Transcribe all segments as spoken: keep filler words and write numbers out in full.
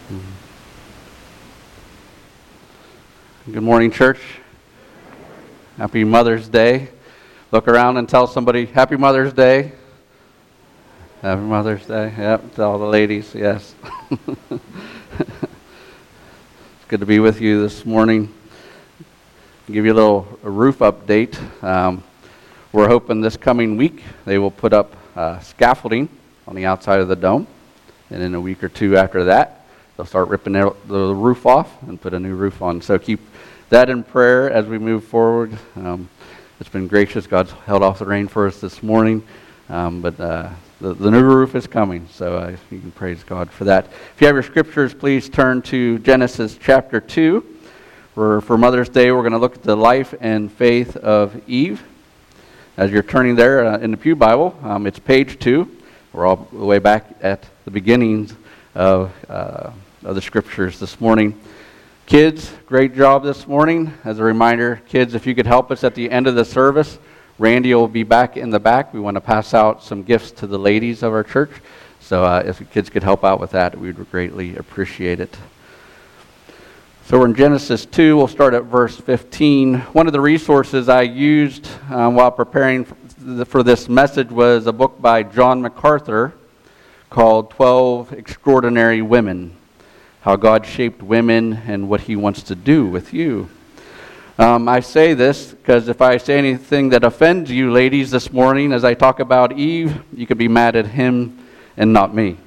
Good morning, church. Happy Mother's Day. Look around and tell somebody, Happy Mother's Day. Happy Mother's Day. Yep, to all the ladies, yes. It's good to be with you this morning. I'll give you a little a roof update. Um, we're hoping this coming week they will put up uh, scaffolding on the outside of the dome. And in a week or two after that, they'll start ripping the roof off and put a new roof on. So keep that in prayer as we move forward. Um, it's been gracious. God's held off the rain for us this morning. Um, but uh, the, the new roof is coming. So uh, you can praise God for that. If you have your scriptures, please turn to Genesis chapter two. For, for Mother's Day, we're going to look at the life and faith of Eve. As you're turning there uh, in the Pew Bible, um, it's page two. We're all the way back at the beginnings of, uh, of the scriptures this morning. Kids, great job this morning. As a reminder, kids, if you could help us at the end of the service, Randy will be back in the back. We want to pass out some gifts to the ladies of our church. So uh, if the kids could help out with that, we would greatly appreciate it. So we're in Genesis two. We'll start at verse fifteen. One of the resources I used um, while preparing for for this message was a book by John MacArthur called twelve Extraordinary Women, How God Shaped Women and What He Wants to Do with You. Um, I say this because if I say anything that offends you ladies this morning as I talk about Eve, you could be mad at him and not me.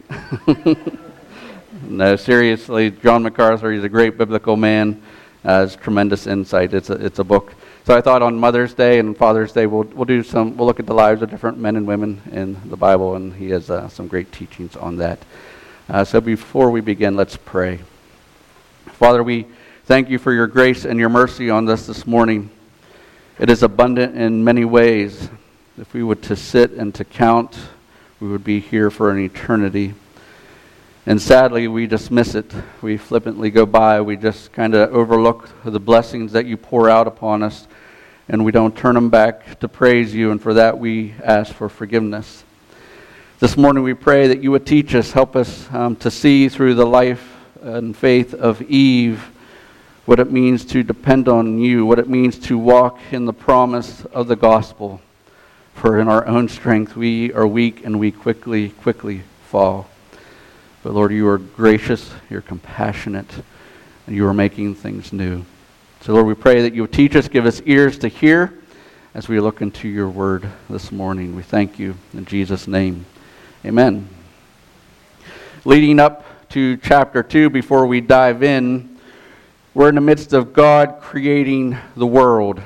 No, seriously, John MacArthur, he's a great biblical man, uh, has tremendous insight. It's a, it's a book. So I thought on Mother's Day and Father's Day we'll we'll do some we'll look at the lives of different men and women in the Bible, and he has uh, some great teachings on that. Uh, so before we begin, let's pray. Father, we thank you for your grace and your mercy on us this morning. It is abundant in many ways. If we were to sit and to count, we would be here for an eternity. And sadly, we dismiss it. We flippantly go by. We just kind of overlook the blessings that you pour out upon us, and we don't turn them back to praise you, and for that we ask for forgiveness. This morning we pray that you would teach us, help us um, to see through the life and faith of Eve what it means to depend on you, what it means to walk in the promise of the gospel. For in our own strength we are weak and we quickly, quickly fall. But Lord, you are gracious, you're compassionate, and you are making things new. So Lord, we pray that you would teach us, give us ears to hear as we look into your word this morning. We thank you in Jesus' name. Amen. Leading up to chapter two, before we dive in, we're in the midst of God creating the world.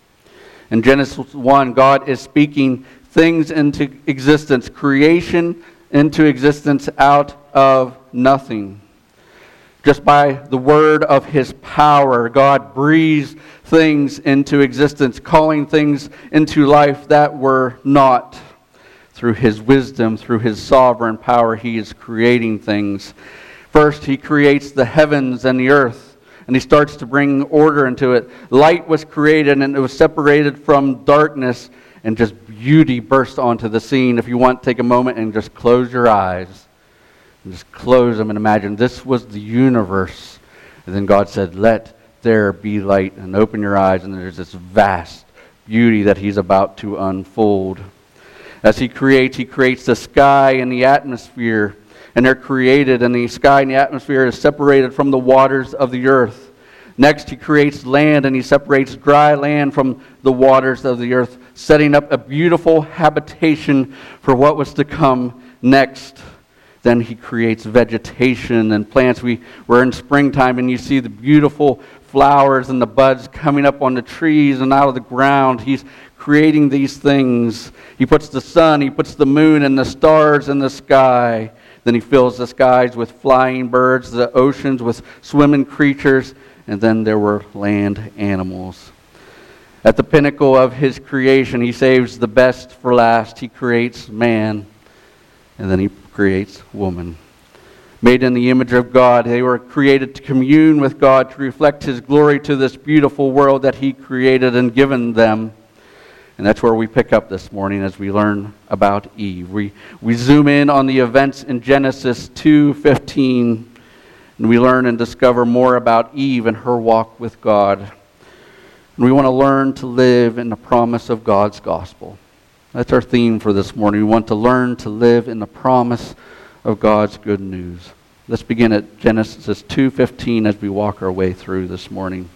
In Genesis one, God is speaking things into existence, creation into existence out of nothing. Just by the word of his power, God breathes things into existence, calling things into life that were not. Through his wisdom, through his sovereign power, he is creating things. First, he creates the heavens and the earth, and he starts to bring order into it. Light was created, and it was separated from darkness, and just beauty burst onto the scene. If you want, take a moment and just close your eyes. And just close them and imagine this was the universe. And then God said, let there be light. And open your eyes, and there's this vast beauty that he's about to unfold. As he creates, he creates the sky and the atmosphere. And they're created, and the sky and the atmosphere is separated from the waters of the earth. Next, he creates land, and he separates dry land from the waters of the earth, setting up a beautiful habitation for what was to come next. Then he creates vegetation and plants. We, we're in springtime, and you see the beautiful flowers and the buds coming up on the trees and out of the ground. He's creating these things. He puts the sun, he puts the moon and the stars in the sky. Then he fills the skies with flying birds, the oceans with swimming creatures, and then there were land animals. At the pinnacle of his creation, he saves the best for last. He creates man, and then he creates woman. Made in the image of God, they were created to commune with God, to reflect his glory to this beautiful world that he created and given them. And that's where we pick up this morning as we learn about Eve. We, we zoom in on the events in Genesis two fifteen. And we learn and discover more about Eve and her walk with God. And we want to learn to live in the promise of God's gospel. That's our theme for this morning. We want to learn to live in the promise of God's good news. Let's begin at Genesis two fifteen as we walk our way through this morning.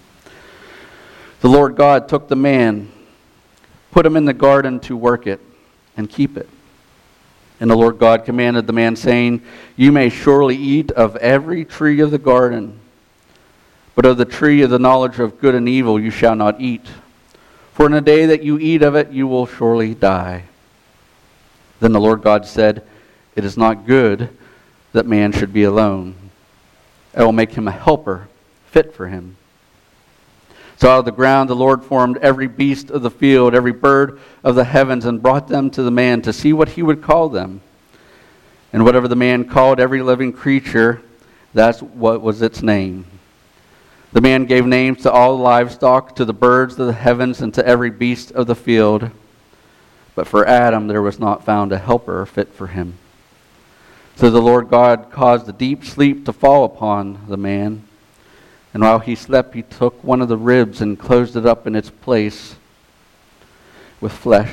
The Lord God took the man, put him in the garden to work it and keep it. And the Lord God commanded the man, saying, You may surely eat of every tree of the garden, but of the tree of the knowledge of good and evil you shall not eat. For in the day that you eat of it, you will surely die. Then the Lord God said, It is not good that man should be alone. I will make him a helper fit for him. So out of the ground the Lord formed every beast of the field, every bird of the heavens, and brought them to the man to see what he would call them. And whatever the man called every living creature, that's what was its name. The man gave names to all the livestock, to the birds of the heavens, and to every beast of the field. But for Adam there was not found a helper fit for him. So the Lord God caused a deep sleep to fall upon the man. And while he slept, he took one of the ribs and closed it up in its place with flesh.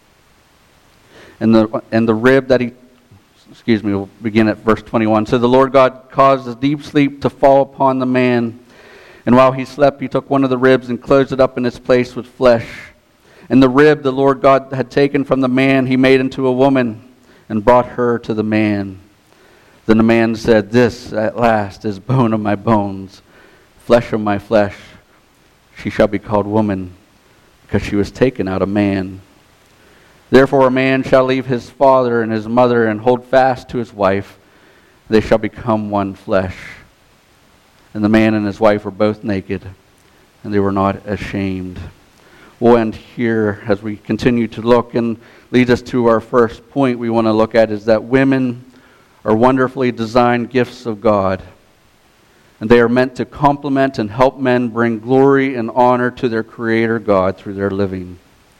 And the and the rib that he, excuse me, we'll begin at verse twenty-one. So the Lord God caused a deep sleep to fall upon the man. And while he slept, he took one of the ribs and closed it up in its place with flesh. And the rib the Lord God had taken from the man, he made into a woman and brought her to the man. Then the man said, This at last is bone of my bones, flesh of my flesh. She shall be called woman, because she was taken out of man. Therefore a man shall leave his father and his mother and hold fast to his wife. They shall become one flesh. And the man and his wife were both naked, and they were not ashamed. We'll end here as we continue to look, and lead us to our first point we want to look at, is that women are wonderfully designed gifts of God. And they are meant to complement and help men bring glory and honor to their Creator God through their living.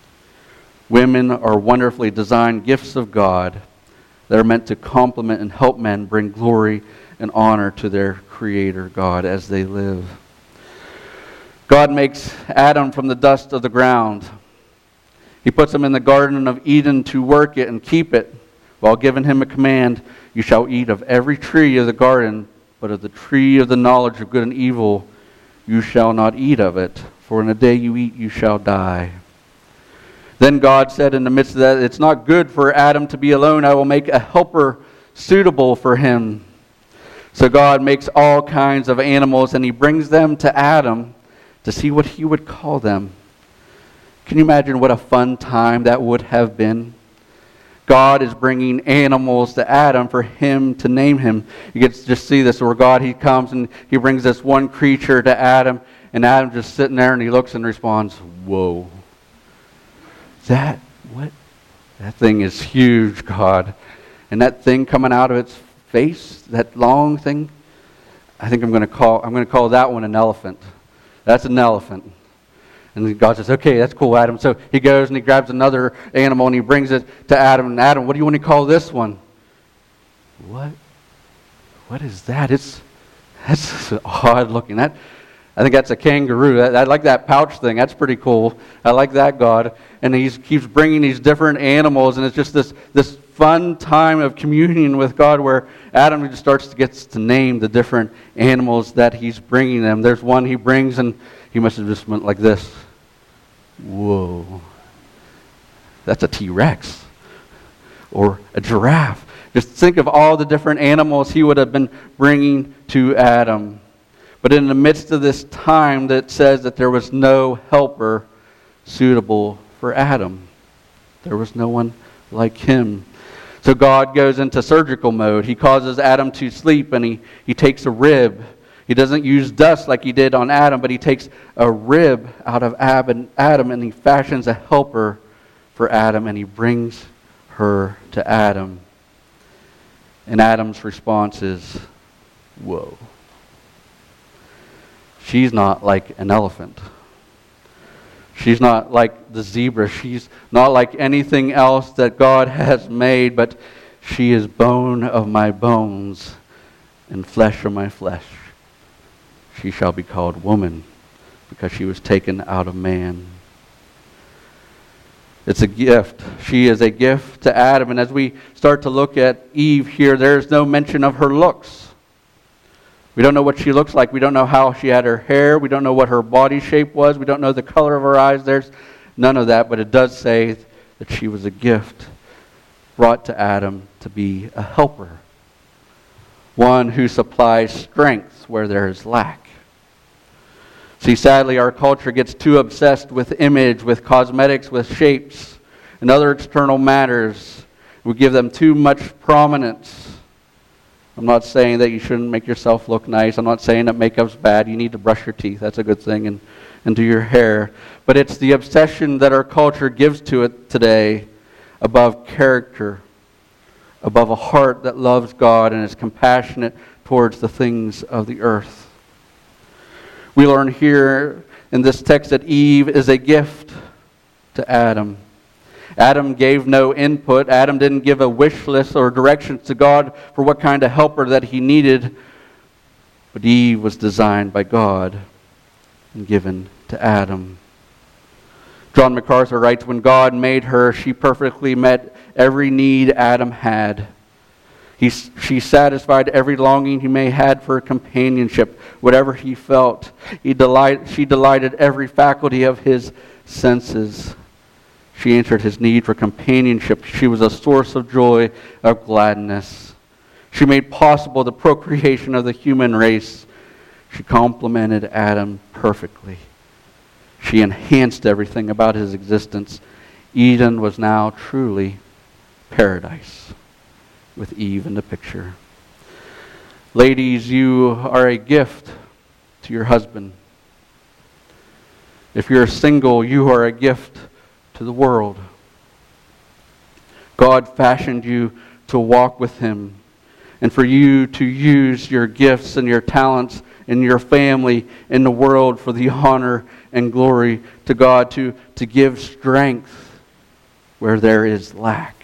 Women are wonderfully designed gifts of God that are meant to complement and help men bring glory and honor to their Creator God as they live. God makes Adam from the dust of the ground. He puts him in the Garden of Eden to work it and keep it, while giving him a command, You shall eat of every tree of the garden, but of the tree of the knowledge of good and evil you shall not eat of it, for in the day you eat you shall die. Then God said in the midst of that, It's not good for Adam to be alone. I will make a helper suitable for him. So God makes all kinds of animals, and he brings them to Adam to see what he would call them. Can you imagine what a fun time that would have been? God is bringing animals to Adam for him to name him. You get to just see this where God, he comes and he brings this one creature to Adam, and Adam just sitting there and he looks and responds, Whoa. That, what? That thing is huge, God. And that thing coming out of its face, that long thing, I think I'm going to call, I'm going to call that one an elephant. That's an elephant. And God says, Okay, that's cool, Adam. So he goes and he grabs another animal and he brings it to Adam. And Adam, what do you want to call this one? What? What is that? It's that's odd looking. That I think that's a kangaroo. I, I like that pouch thing. That's pretty cool. I like that, God. And he keeps bringing these different animals, and it's just this this fun time of communion with God where Adam just starts to get to name the different animals that he's bringing them. There's one he brings, and he must have just went like this. Whoa. That's a T-Rex. Or a giraffe. Just think of all the different animals he would have been bringing to Adam. But in the midst of this time that says that there was no helper suitable for Adam. There was no one like him. So God goes into surgical mode. He causes Adam to sleep, and he, he takes a rib. He doesn't use dust like he did on Adam, but he takes a rib out of Adam, and he fashions a helper for Adam, and he brings her to Adam. And Adam's response is, Whoa. She's not like an elephant. She's not like the zebra. She's not like anything else that God has made, but she is bone of my bones and flesh of my flesh. She shall be called woman, because she was taken out of man. It's a gift. She is a gift to Adam. And as we start to look at Eve here, there's no mention of her looks. We don't know what she looks like. We don't know how she had her hair. We don't know what her body shape was. We don't know the color of her eyes. There's none of that. But it does say that she was a gift brought to Adam to be a helper. One who supplies strength where there is lack. See, sadly, our culture gets too obsessed with image, with cosmetics, with shapes, and other external matters. We give them too much prominence. I'm not saying that you shouldn't make yourself look nice. I'm not saying that makeup's bad. You need to brush your teeth. That's a good thing. And, and do your hair. But it's the obsession that our culture gives to it today above character, above a heart that loves God and is compassionate towards the things of the earth. We learn here in this text that Eve is a gift to Adam. Adam gave no input. Adam didn't give a wish list or directions to God for what kind of helper that he needed. But Eve was designed by God and given to Adam. John MacArthur writes, when God made her, she perfectly met every need Adam had. He, she satisfied every longing he may had for companionship, whatever he felt. He delight, she delighted every faculty of his senses. She answered his need for companionship. She was a source of joy, of gladness. She made possible the procreation of the human race. She complemented Adam perfectly. She enhanced everything about his existence. Eden was now truly paradise, with Eve in the picture. Ladies, you are a gift to your husband. If you're single, you are a gift to the world. God fashioned you to walk with Him, and for you to use your gifts and your talents in your family, in the world, for the honor and glory to God, to, to give strength where there is lack.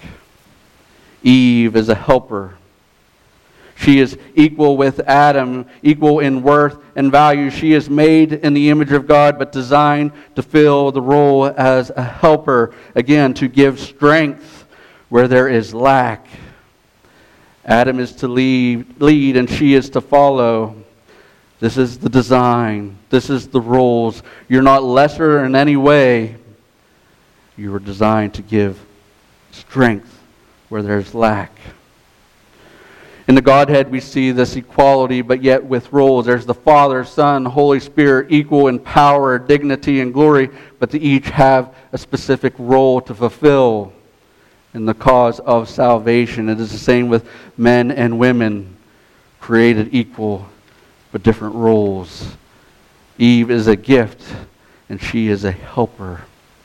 Eve is a helper. She is equal with Adam, equal in worth and value. She is made in the image of God, but designed to fill the role as a helper. Again, to give strength where there is lack. Adam is to lead, lead, and she is to follow. This is the design. This is the roles. You're not lesser in any way. You were designed to give strength where there's lack. In the Godhead, we see this equality, but yet with roles. There's the Father, Son, Holy Spirit, equal in power, dignity, and glory, but they each have a specific role to fulfill in the cause of salvation. It is the same with men and women, created equal, but different roles. Eve is a gift, and she is a helper.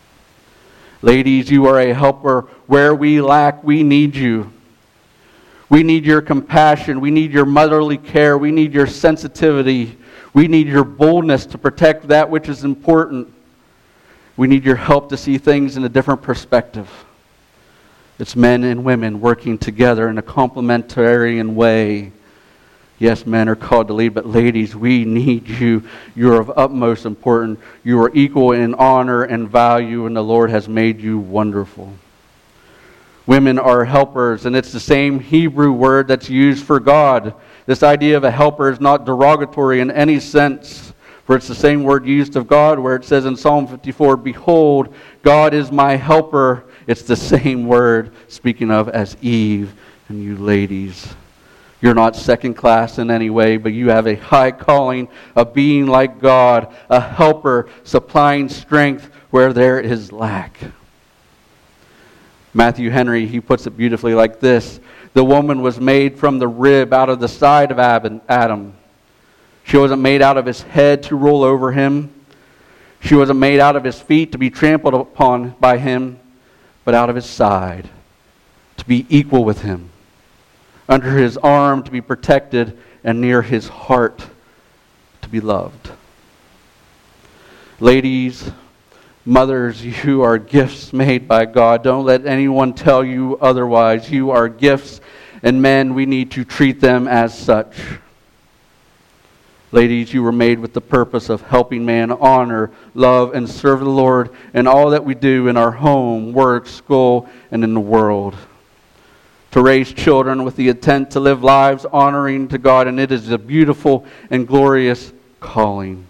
Ladies, you are a helper. Where we lack, we need you. We need your compassion. We need your motherly care. We need your sensitivity. We need your boldness to protect that which is important. We need your help to see things in a different perspective. It's men and women working together in a complementarian way. Yes, men are called to lead, but ladies, we need you. You are of utmost importance. You are equal in honor and value, and the Lord has made you wonderful. Women are helpers, and it's the same Hebrew word that's used for God. This idea of a helper is not derogatory in any sense, for it's the same word used of God, where it says in Psalm fifty-four, "Behold, God is my helper." It's the same word speaking of as Eve and you ladies. You're not second class in any way, but you have a high calling of being like God, a helper supplying strength where there is lack. Matthew Henry, he puts it beautifully like this: the woman was made from the rib out of the side of Adam. She wasn't made out of his head to rule over him. She wasn't made out of his feet to be trampled upon by him, but out of his side to be equal with him, under his arm to be protected, and near his heart to be loved. Ladies, mothers, you are gifts made by God. Don't let anyone tell you otherwise. You are gifts, and men, we need to treat them as such. Ladies, you were made with the purpose of helping man honor, love, and serve the Lord in all that we do in our home, work, school, and in the world. To raise children with the intent to live lives honoring to God, and it is a beautiful and glorious calling.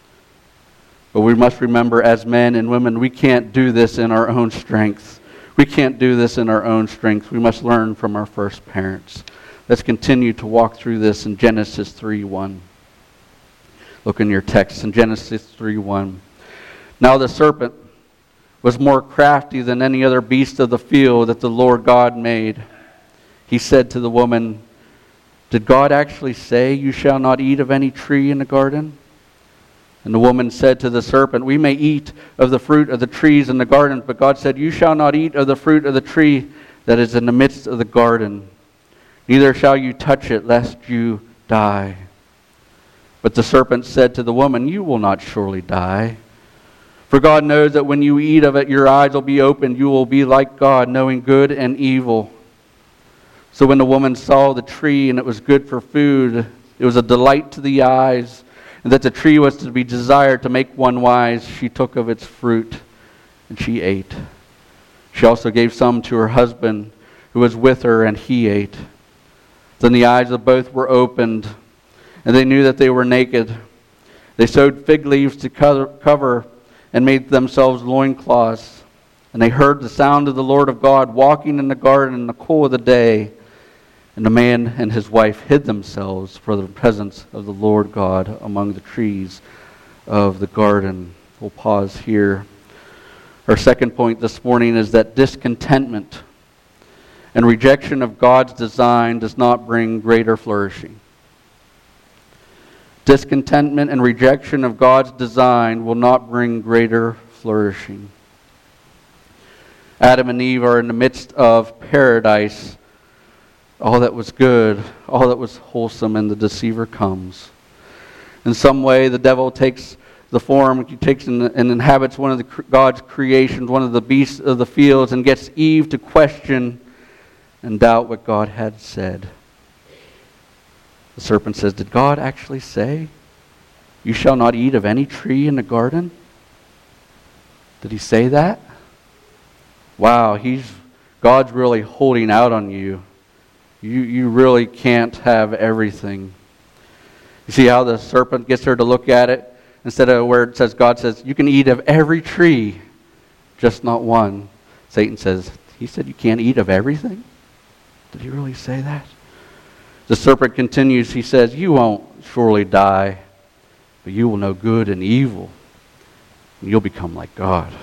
But we must remember, as men and women, we can't do this in our own strength. We can't do this in our own strength. We must learn from our first parents. Let's continue to walk through this in Genesis three one. Look in your text in Genesis three one. Now the serpent was more crafty than any other beast of the field that the Lord God made. He said to the woman, "Did God actually say, 'You shall not eat of any tree in the garden'?" And the woman said to the serpent, "We may eat of the fruit of the trees in the garden, but God said, 'You shall not eat of the fruit of the tree that is in the midst of the garden. Neither shall you touch it, lest you die.' But the serpent said to the woman, 'You will not surely die. For God knows that when you eat of it, your eyes will be opened. You will be like God, knowing good and evil.' So when the woman saw the tree, and it was good for food, it was a delight to the eyes, and that the tree was to be desired to make one wise, she took of its fruit, and she ate. She also gave some to her husband, who was with her, and he ate. Then the eyes of both were opened, and they knew that they were naked. They sewed fig leaves to cover and made themselves loincloths. And they heard the sound of the Lord of God walking in the garden in the cool of the day. And the man and his wife hid themselves from the presence of the Lord God among the trees of the garden." We'll pause here. Our second point this morning is that discontentment and rejection of God's design does not bring greater flourishing. Discontentment and rejection of God's design will not bring greater flourishing. Adam and Eve are in the midst of paradise, all that was good, all that was wholesome, and the deceiver comes. In some way, the devil takes the form, he takes and, and inhabits one of the, God's creations, one of the beasts of the fields, and gets Eve to question and doubt what God had said. The serpent says, "Did God actually say, 'You shall not eat of any tree in the garden'?" Did he say that? Wow, he's God's really holding out on you. You you really can't have everything. You see how the serpent gets her to look at it? Instead of where it says, God says, "You can eat of every tree, just not one." Satan says, "He said you can't eat of everything?" Did he really say that? The serpent continues, he says, "You won't surely die, but you will know good and evil, and you'll become like God."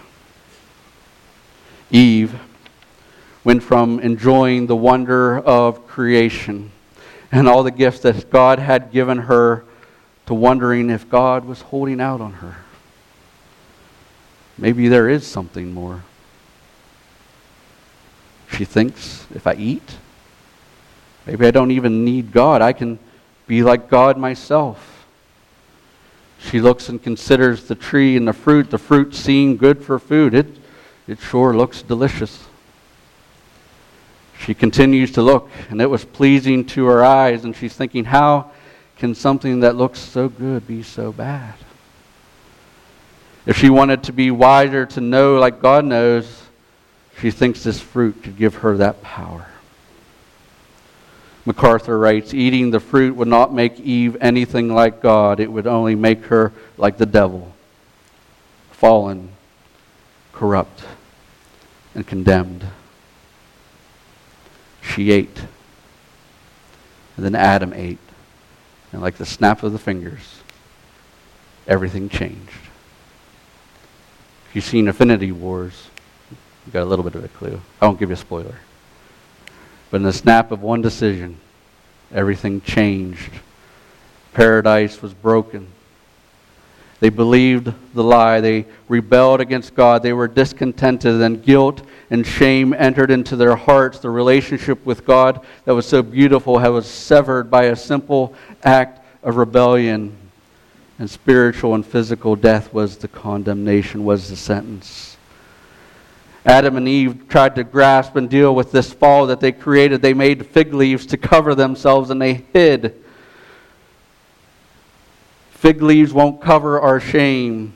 Eve went from enjoying the wonder of creation and all the gifts that God had given her to wondering if God was holding out on her. Maybe there is something more. She thinks, if I eat, maybe I don't even need God. I can be like God myself. She looks and considers the tree and the fruit, the fruit seeing good for food. It, it sure looks delicious. She continues to look, and it was pleasing to her eyes, and she's thinking, how can something that looks so good be so bad? If she wanted to be wiser, to know like God knows, she thinks this fruit could give her that power. MacArthur writes, "Eating the fruit would not make Eve anything like God. It would only make her like the devil, fallen, corrupt, and condemned." She ate. And then Adam ate. And like the snap of the fingers, everything changed. If you've seen Infinity Wars, you got a little bit of a clue. I won't give you a spoiler. But in the snap of one decision, everything changed. Paradise was broken. They believed the lie. They rebelled against God. They were discontented, and guilt and shame entered into their hearts. The relationship with God that was so beautiful was severed by a simple act of rebellion. And spiritual and physical death was the condemnation, was the sentence. Adam and Eve tried to grasp and deal with this fall that they created. They made fig leaves to cover themselves, and they hid. Fig leaves won't cover our shame.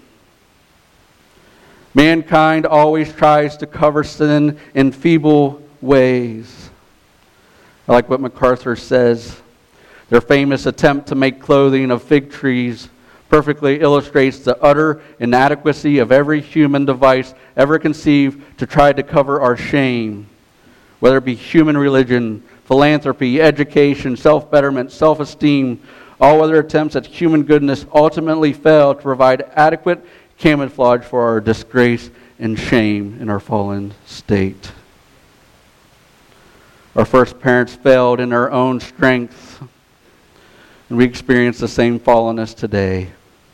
Mankind always tries to cover sin in feeble ways. I like what MacArthur says. Their famous attempt to make clothing of fig trees perfectly illustrates the utter inadequacy of every human device ever conceived to try to cover our shame, whether it be human religion, philanthropy, education, self-betterment, self-esteem. All other attempts at human goodness ultimately fail to provide adequate camouflage for our disgrace and shame in our fallen state. Our first parents failed in their own strength, and we experience the same fallenness today.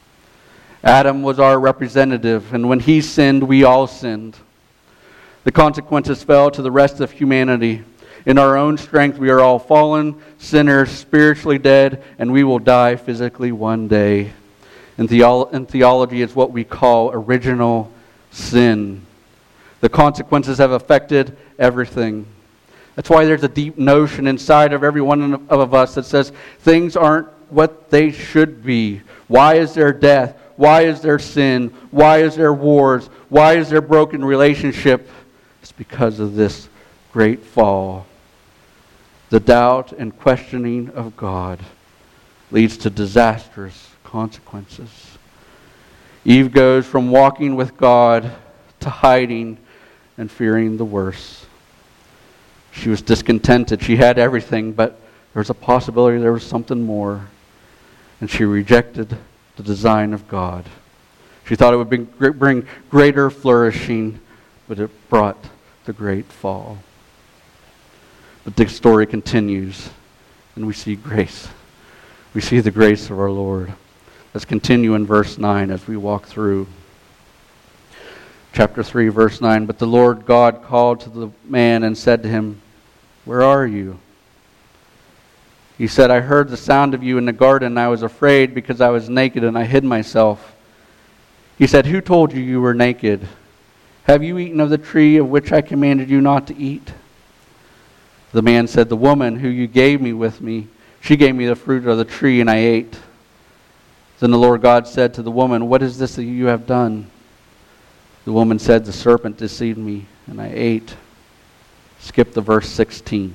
Adam was our representative, and when he sinned, we all sinned. The consequences fell to the rest of humanity. In our own strength, we are all fallen, sinners, spiritually dead, and we will die physically one day. In, theolo- in theology, it's what we call original sin. The consequences have affected everything. That's why there's a deep notion inside of every one of us that says things aren't what they should be. Why is there death? Why is there sin? Why is there wars? Why is there broken relationship? It's because of this great fall. The doubt and questioning of God leads to disastrous consequences. Eve goes from walking with God to hiding and fearing the worst. She was discontented. She had everything, but there was a possibility there was something more. And she rejected the design of God. She thought it would bring, bring greater flourishing, but it brought the great fall. But the story continues, and we see grace. We see the grace of our Lord. Let's continue in verse nine as we walk through. Chapter three, verse nine. But the Lord God called to the man and said to him, "Where are you?" He said, "I heard the sound of you in the garden, and I was afraid because I was naked and I hid myself." He said, "Who told you you were naked? Have you eaten of the tree of which I commanded you not to eat?" The man said, "The woman who you gave me with me, she gave me the fruit of the tree and I ate." Then the Lord God said to the woman, "What is this that you have done?" The woman said, "The serpent deceived me and I ate." Skip to verse sixteen.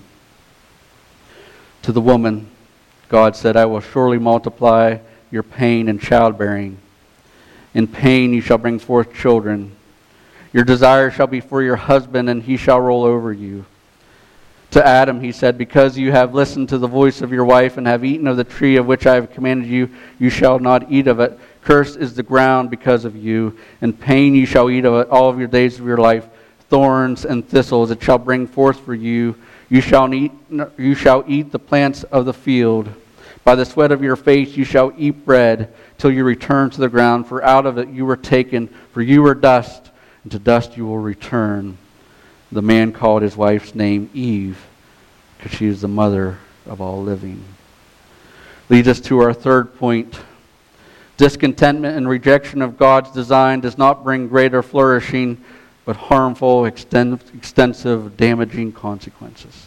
To the woman, God said, "I will surely multiply your pain in childbearing. In pain you shall bring forth children. Your desire shall be for your husband, and he shall rule over you." To Adam he said, "Because you have listened to the voice of your wife and have eaten of the tree of which I have commanded you, you shall not eat of it. Cursed is the ground because of you. In pain you shall eat of it all of your days of your life. Thorns and thistles it shall bring forth for you. You shall eat, you shall eat the plants of the field. By the sweat of your face you shall eat bread till you return to the ground, for out of it you were taken, for you are dust, and to dust you will return." The man called his wife's name Eve, because she is the mother of all living. Leads us to our third point. Discontentment and rejection of God's design does not bring greater flourishing, but harmful, extensive, damaging consequences.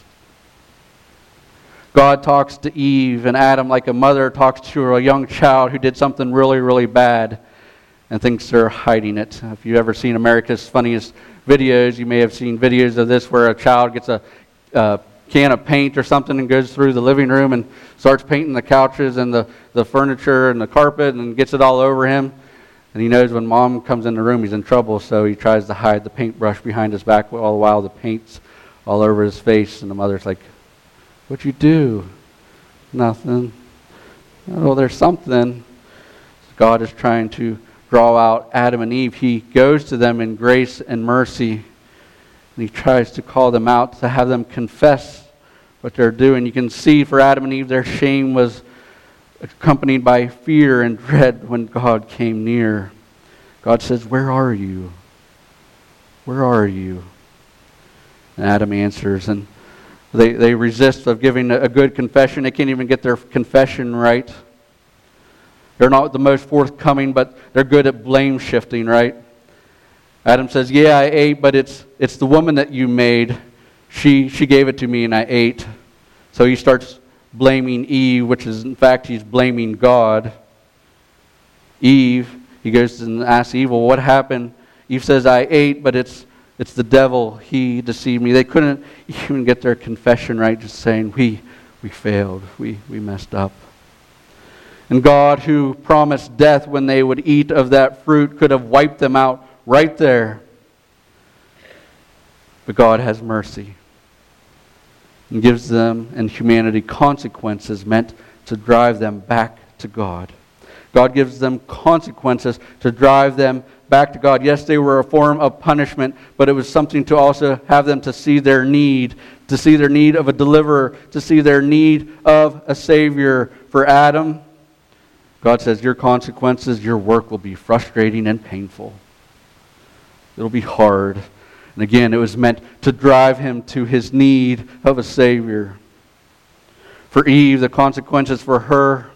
God talks to Eve and Adam like a mother talks to a young child who did something really, really bad and thinks they're hiding it. If you've ever seen America's Funniest Videos, you may have seen videos of this where a child gets a uh, can of paint or something and goes through the living room and starts painting the couches and the, the furniture and the carpet and gets it all over him. And he knows when mom comes in the room, he's in trouble, so he tries to hide the paintbrush behind his back all the while the paint's all over his face. And the mother's like, "What'd you do?" "Nothing." "Oh, there's something." God is trying to draw out Adam and Eve. He goes to them in grace and mercy, and he tries to call them out, to have them confess what they're doing. You can see for Adam and Eve, their shame was accompanied by fear and dread when God came near. God says, "Where are you? Where are you?" And Adam answers, and they, they resist of giving a good confession. They can't even get their confession right. They're not the most forthcoming, but they're good at blame shifting, right? Adam says, "Yeah, I ate, but it's it's the woman that you made. She she gave it to me and I ate." So he starts blaming Eve, which is in fact he's blaming God. Eve, he goes and asks Eve, well, what happened? Eve says, I ate, but it's it's the devil. He deceived me. They couldn't even get their confession right, just saying, we we failed. We, we messed up. And God, who promised death when they would eat of that fruit, could have wiped them out right there. But God has mercy and gives them and humanity consequences meant to drive them back to God. God gives them consequences to drive them back to God. Yes, they were a form of punishment, but it was something to also have them to see their need, to see their need of a deliverer, to see their need of a Savior. For Adam, God says, your consequences, your work will be frustrating and painful. It'll be hard. And again, it was meant to drive him to his need of a Savior. For Eve, the consequences for her,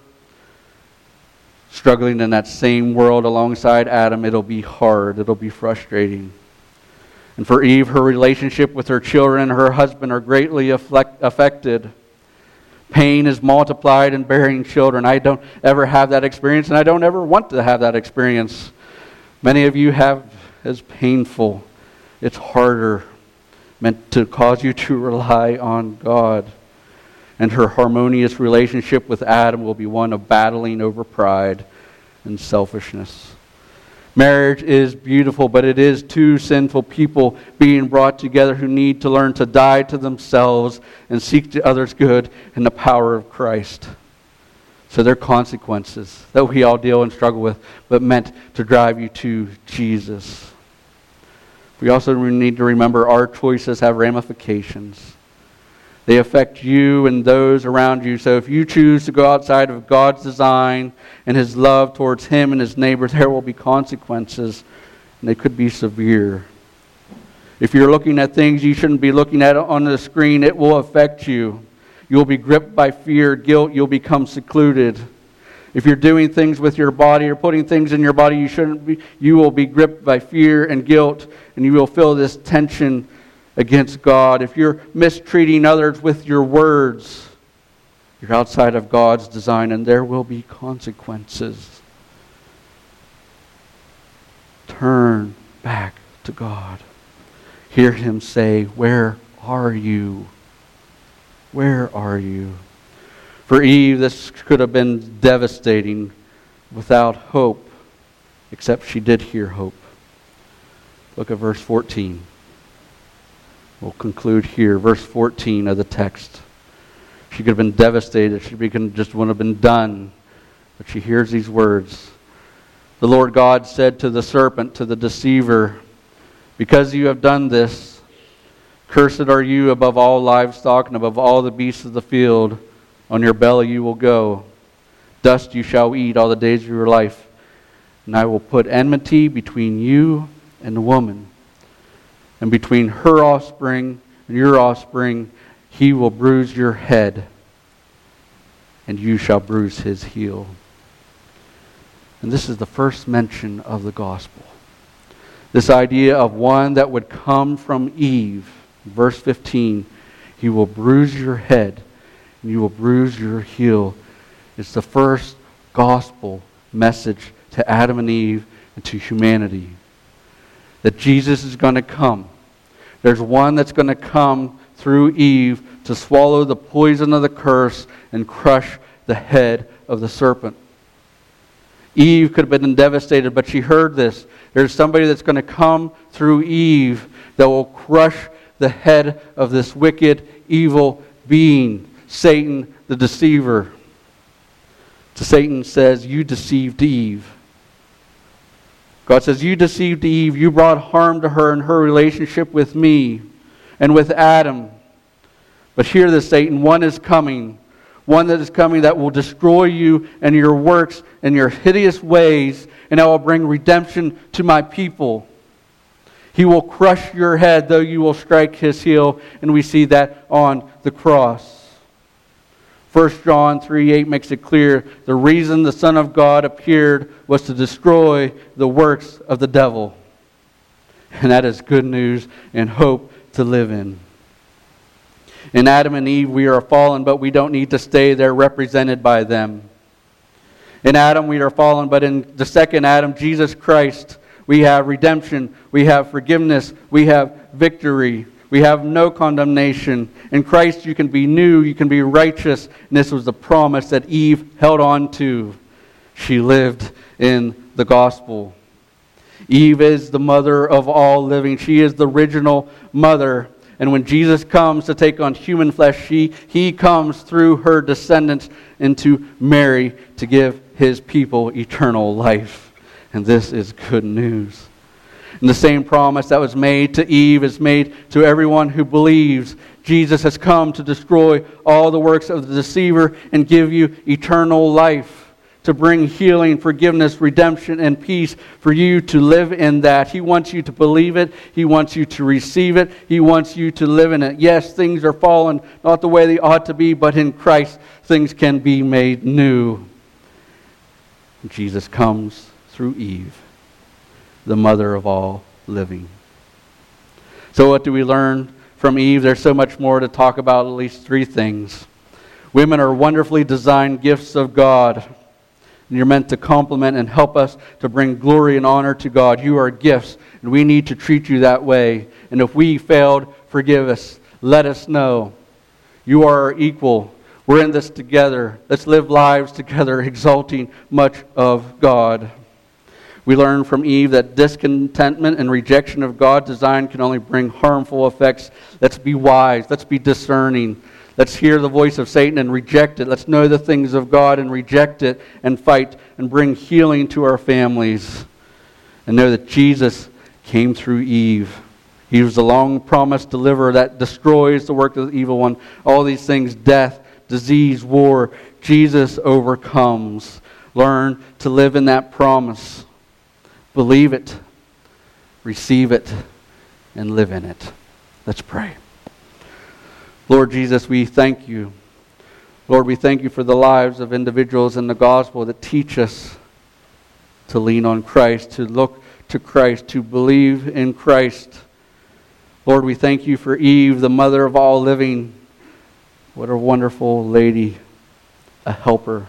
struggling in that same world alongside Adam, it'll be hard. It'll be frustrating. And for Eve, her relationship with her children and her husband are greatly affect, affected. Pain is multiplied in bearing children. I don't ever have that experience, and I don't ever want to have that experience. Many of you have as painful. It's harder, meant to cause you to rely on God. And her harmonious relationship with Adam will be one of battling over pride and selfishness. Marriage is beautiful, but it is two sinful people being brought together who need to learn to die to themselves and seek the other's good in the power of Christ. So there are consequences that we all deal and struggle with, but meant to drive you to Jesus. We also need to remember our choices have ramifications. They affect you and those around you. So if you choose to go outside of God's design and His love towards Him and His neighbors, there will be consequences, and they could be severe. If you're looking at things you shouldn't be looking at on the screen, it will affect you. You'll be gripped by fear, guilt. You'll become secluded. If you're doing things with your body or putting things in your body you shouldn't be, you will be gripped by fear and guilt, and you will feel this tension against God. If you're mistreating others with your words, you're outside of God's design, and there will be consequences. Turn back to God. Hear Him say, "Where are you? Where are you?" For Eve, this could have been devastating, without hope, except she did hear hope. Look at verse fourteen. We'll conclude here. Verse fourteen of the text. She could have been devastated. She could just would have been done. But she hears these words. The Lord God said to the serpent, to the deceiver, "Because you have done this, cursed are you above all livestock and above all the beasts of the field. On your belly you will go. Dust you shall eat all the days of your life. And I will put enmity between you and the woman, and between her offspring and your offspring. He will bruise your head, and you shall bruise his heel." And this is the first mention of the gospel. This idea of one that would come from Eve. Verse fifteen, "He will bruise your head, and you will bruise your heel." It's the first gospel message to Adam and Eve and to humanity. That Jesus is going to come. There's one that's going to come through Eve to swallow the poison of the curse and crush the head of the serpent. Eve could have been devastated, but she heard this. There's somebody that's going to come through Eve that will crush the head of this wicked, evil being, Satan the deceiver. To Satan says, "You deceived Eve." God says, "You deceived Eve. You brought harm to her in her relationship with me and with Adam." But hear this, Satan. One is coming. One that is coming that will destroy you and your works and your hideous ways, and I will bring redemption to my people. He will crush your head, though you will strike his heel. And we see that on the cross. First John three eight makes it clear the reason the Son of God appeared was to destroy the works of the devil. And that is good news and hope to live in. In Adam and Eve we are fallen, but we don't need to stay there represented by them. In Adam we are fallen, but in the second Adam, Jesus Christ, we have redemption, we have forgiveness, we have victory, we have no condemnation. In Christ you can be new, you can be righteous, and this was the promise that Eve held on to. She lived in the gospel. Eve is the mother of all living. She is the original mother. And when Jesus comes to take on human flesh, she, he comes through her descendants into Mary to give his people eternal life. And this is good news. And the same promise that was made to Eve is made to everyone who believes. Jesus has come to destroy all the works of the deceiver and give you eternal life, to bring healing, forgiveness, redemption, and peace for you to live in that. He wants you to believe it. He wants you to receive it. He wants you to live in it. Yes, things are fallen, not the way they ought to be, but in Christ things can be made new. Jesus comes through Eve, the mother of all living. So what do we learn from Eve? There's so much more to talk about, at least three things. Women are wonderfully designed gifts of God. And you're meant to complement and help us to bring glory and honor to God. You are gifts, and we need to treat you that way. And if we failed, forgive us. Let us know. You are our equal. We're in this together. Let's live lives together, exalting much of God. We learn from Eve that discontentment and rejection of God's design can only bring harmful effects. Let's be wise. Let's be discerning. Let's hear the voice of Satan and reject it. Let's know the things of God and reject it and fight and bring healing to our families. And know that Jesus came through Eve. He was the long-promised deliverer that destroys the work of the evil one. All these things, death, disease, war, Jesus overcomes. Learn to live in that promise. Believe it, receive it, and live in it. Let's pray. Lord Jesus, we thank you. Lord, we thank you for the lives of individuals in the gospel that teach us to lean on Christ, to look to Christ, to believe in Christ. Lord, we thank you for Eve, the mother of all living. What a wonderful lady, a helper.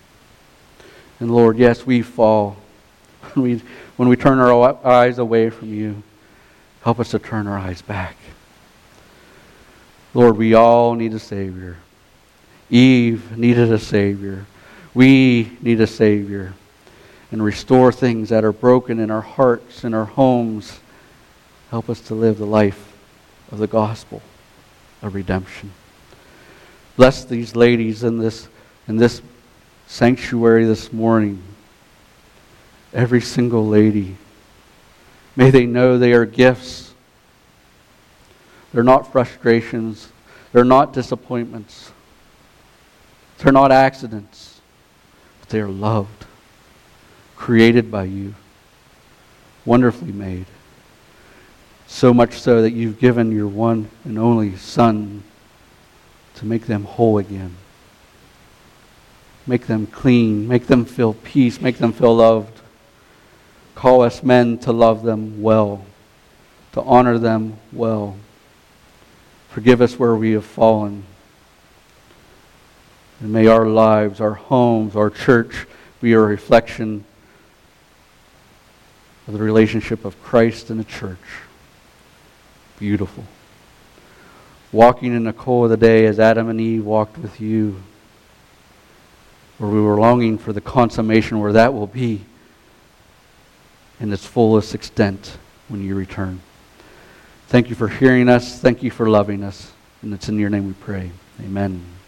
And Lord, yes, we fall. When we, when we turn our eyes away from you, help us to turn our eyes back. Lord, we all need a Savior. Eve needed a Savior. We need a Savior. And restore things that are broken in our hearts and our homes. Help us to live the life of the gospel of redemption. Bless these ladies in this, in this sanctuary this morning. Every single lady. May they know they are gifts. They're not frustrations. They're not disappointments. They're not accidents. But they are loved, created by you, wonderfully made. So much so that you've given your one and only Son to make them whole again. Make them clean. Make them feel peace. Make them feel loved. Call us men to love them well, to honor them well. Forgive us where we have fallen. And may our lives, our homes, our church be a reflection of the relationship of Christ and the church. Beautiful. Walking in the cool of the day as Adam and Eve walked with you, where we were longing for the consummation where that will be in its fullest extent when you return. Thank you for hearing us. Thank you for loving us. And it's in your name we pray. Amen.